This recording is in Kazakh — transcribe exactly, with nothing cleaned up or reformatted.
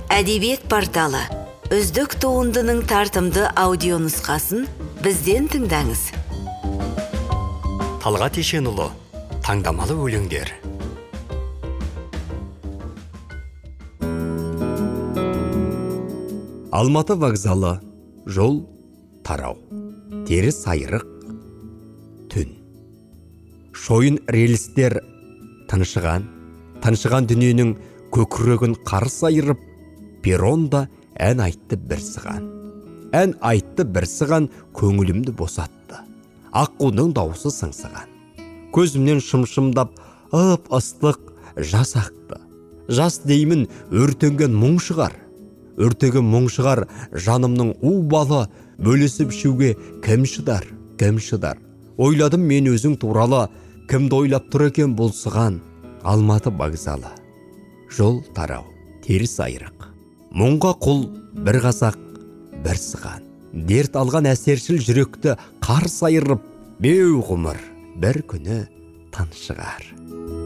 Әдебиет порталы. Үздік туындының тартымды аудионұсқасын бізден тыңдаңыз. Талғат Ешенұлы, таңдамалы өлеңдер. Алматы вокзалы, жол тарау, теріс айрық, түн. Шойын рельстер тыншыған, тыншыған дүниенің көкірегін қарыс айырып, перронда ән айтты бір сыған. Ән айтты бір сыған көңілімді босатты. Аққудың дауысы сыңсыған. Көзімнен шымшымдап, ып ыстық жас ақты. Жас деймін өртенген мұң шығар. Өртеген мұң шығар жанымның у балы, бөлісіп ішуге кім шыдар, кім шыдар. Ойладым мен өзің туралы, кімді ойлап тұр екен болсыған. Алматы вокзалы, жол тарау, теріс айрық. Мұңға құл бір қазақ, бір сыған. Дерт алған әсершіл жүректі қарс айырып, беу ғұмыр бір күні тыншығар.